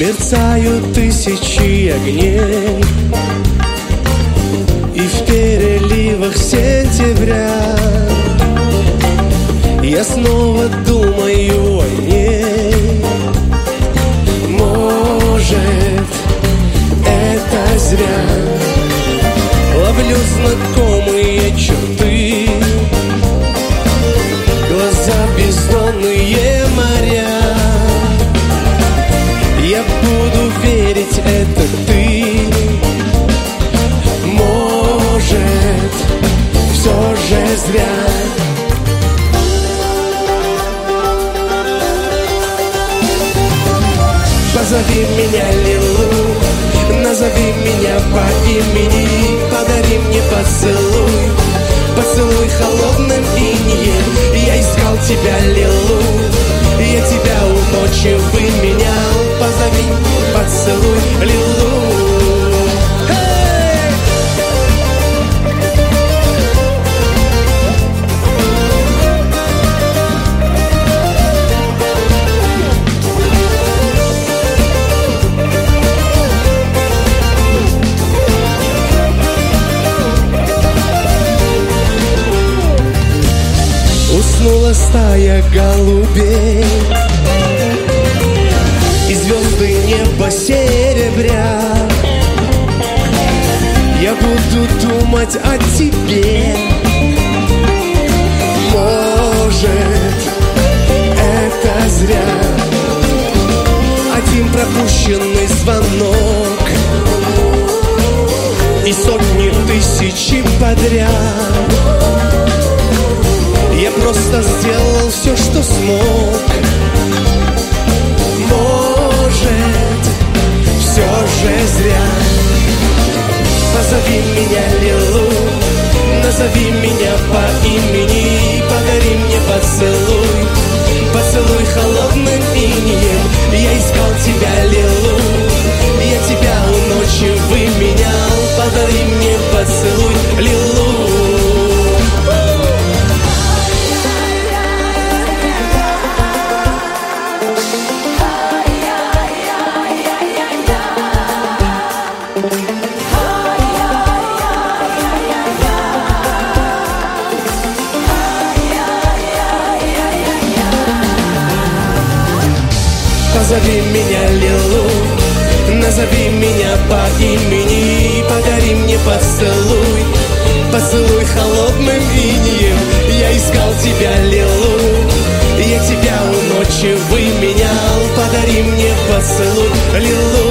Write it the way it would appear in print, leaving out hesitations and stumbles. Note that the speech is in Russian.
мерцают тысячи огней, и в переливах сентября я снова думаю о ней. Может, это зря. Ловлю знакомые черты, глаза бездонные моря. Я буду верить, это ты. Может, все же зря. Позови меня, Лилу, назови меня по имени, подари мне поцелуй, поцелуй холодным инеем. Я искал тебя, Лилу, я тебя у ночи выменял. Позови, поцелуй, Лилу. Уснула стая голубей, и звезды небо серебря. Я буду думать о тебе. Может, это зря. Один пропущенный звонок и сотни тысяч подряд. Я просто сделал все, что смог. Может, все же зря. Позови меня, Лилу, назови меня по имени, подари мне поцелуй, поцелуй холодным инеем. Я искал тебя, Лилу, я тебя у ночи выменял. Подари мне поцелуй, Лилу. Позови меня, Лилу, назови меня по имени, подари мне поцелуй, поцелуй холодным инеем. Я искал тебя, Лилу, я тебя у ночи выменял. Подари мне поцелуй, Лилу.